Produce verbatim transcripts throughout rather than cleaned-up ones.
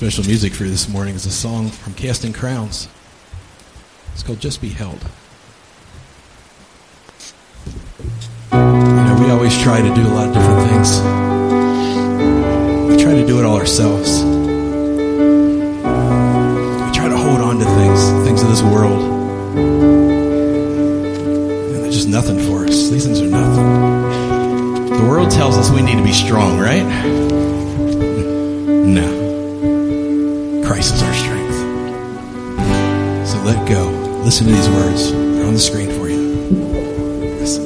Special music for you this morning is a song from Casting Crowns. It's called Just Be Held. You know, we always try to do a lot of different things. We try to do it all ourselves. We try to hold on to things, things of this world. And they're just nothing for us. These things are nothing. The world tells us we need to be strong, right? No. Christ is our strength. So let go. Listen to these words. They're on the screen for you. Listen.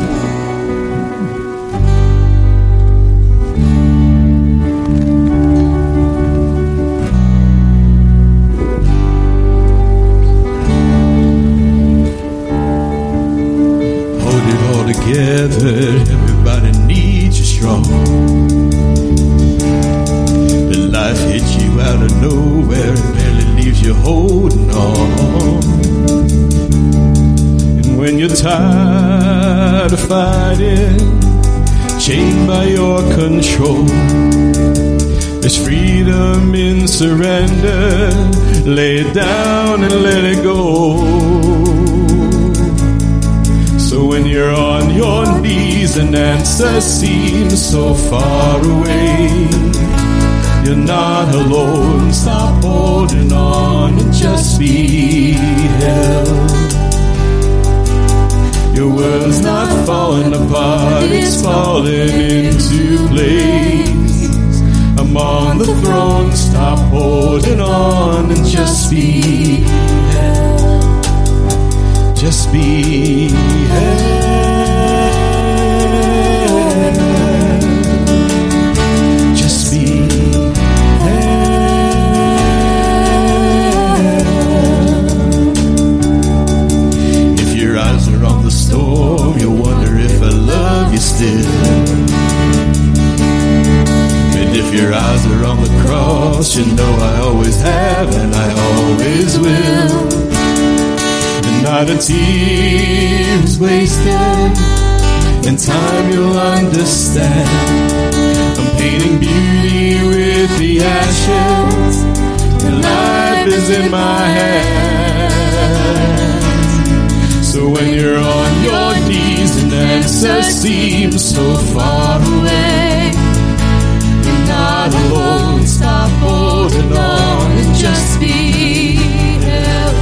Hold it all together. Everybody needs you strong. Life hits you out of nowhere and barely leaves you holding on. And when you're tired of fighting, chained by your control, there's freedom in surrender. Lay it down and let it go. So when you're on your knees and answer seems so far away, you're not alone. Stop holding on and just be held. Your world's not falling apart, it's falling into place. I'm on the throne. Stop holding on and just be held. Just be held. Just be storm, you wonder if I love you still. And if your eyes are on the cross, you know I always have and I always will. And not a tear is wasted. In time you'll understand. I'm painting beauty with the ashes, and life is in my hands. So when you're on your knees and answer seems so far away, you're not alone. Stop holding on and just be held.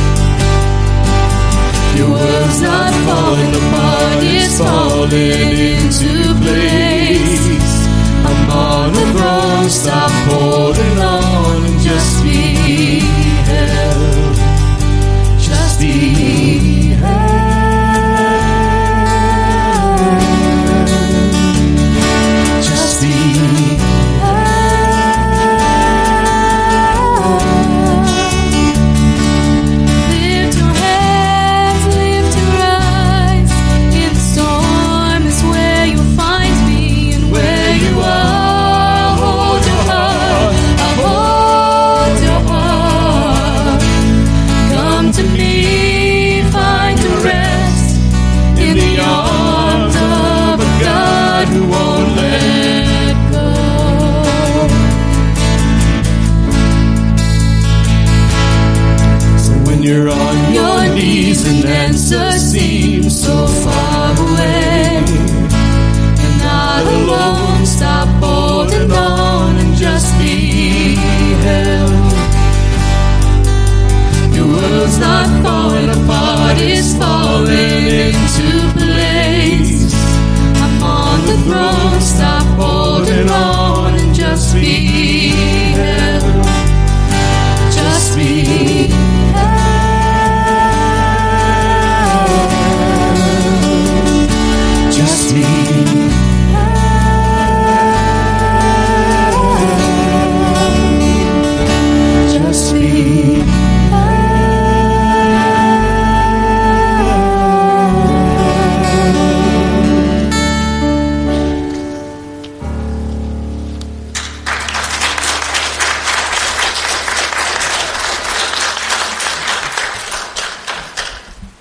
Your world's not falling apart, it's falling into place. I'm on the throne. Stop holding on and just be held. Just be held. Just be held. Lift your hands, lift your eyes. In the storm is where you'll find me, and where you are, hold your heart. I hold your heart. Come to me. Find a rest in the arms of a God who won't let go. So when you're on your knees and answer seems so far away, you're not alone. Stop holding on and just be held. Your world's not falling apart, it's